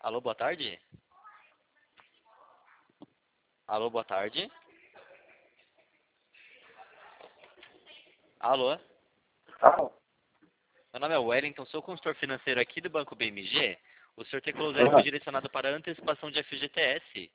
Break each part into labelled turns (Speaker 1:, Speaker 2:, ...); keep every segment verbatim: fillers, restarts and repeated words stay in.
Speaker 1: Alô, boa tarde? Alô, boa tarde? Alô?
Speaker 2: Ah,
Speaker 1: Meu nome é Wellington, sou consultor financeiro aqui do Banco B M G. O senhor T. Closer foi direcionado para a antecipação de F G T S.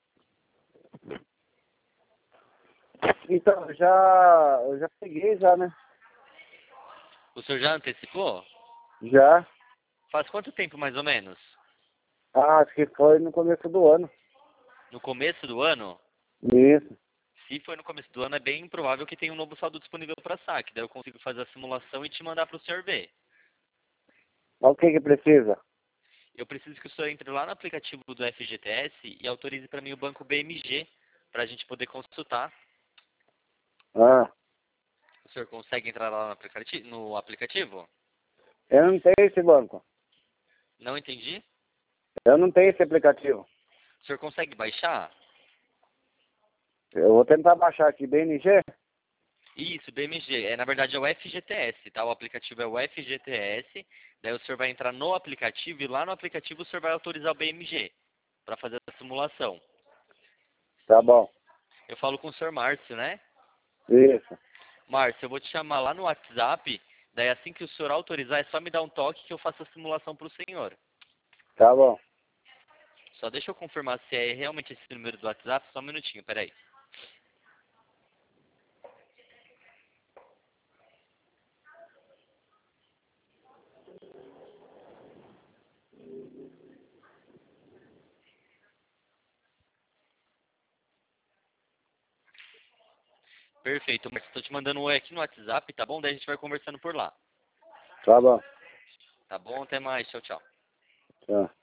Speaker 2: então, eu já, eu já peguei já, né?
Speaker 1: O senhor já antecipou?
Speaker 2: Já.
Speaker 1: Faz quanto tempo, mais ou menos?
Speaker 2: Ah, acho que foi no começo do ano.
Speaker 1: No começo do ano?
Speaker 2: Isso.
Speaker 1: Se foi no começo do ano, é bem improvável que tenha um novo saldo disponível para saque. Daí eu consigo fazer a simulação e te mandar para o senhor ver.
Speaker 2: Mas o que que precisa?
Speaker 1: Eu preciso que o senhor entre lá no aplicativo do F G T S e autorize para mim o banco B M G, para a gente poder consultar.
Speaker 2: Ah,
Speaker 1: O senhor consegue entrar lá no aplicati- no aplicativo?
Speaker 2: eu não tenho esse banco.
Speaker 1: Não entendi.
Speaker 2: Eu não tenho esse aplicativo.
Speaker 1: O senhor consegue baixar?
Speaker 2: Eu vou tentar baixar aqui, B N G.
Speaker 1: Isso, B M G. É, na verdade é o F G T S, tá? O aplicativo é o F G T S. Daí o senhor vai entrar no aplicativo e lá no aplicativo o senhor vai autorizar o B M G para fazer a simulação.
Speaker 2: Tá bom.
Speaker 1: Eu falo com o senhor Márcio, né?
Speaker 2: Isso.
Speaker 1: Márcio, eu vou te chamar lá no WhatsApp. Daí assim que o senhor autorizar, é só me dar um toque que eu faço a simulação para o senhor.
Speaker 2: Tá bom.
Speaker 1: Só deixa eu confirmar se é realmente esse número do WhatsApp. Só um minutinho, peraí. Perfeito, Márcio. Estou te mandando um oi aqui no WhatsApp, tá bom? Daí a gente vai conversando por lá.
Speaker 2: Tá bom.
Speaker 1: Tá bom? Até mais. Tchau, tchau.
Speaker 2: Tá.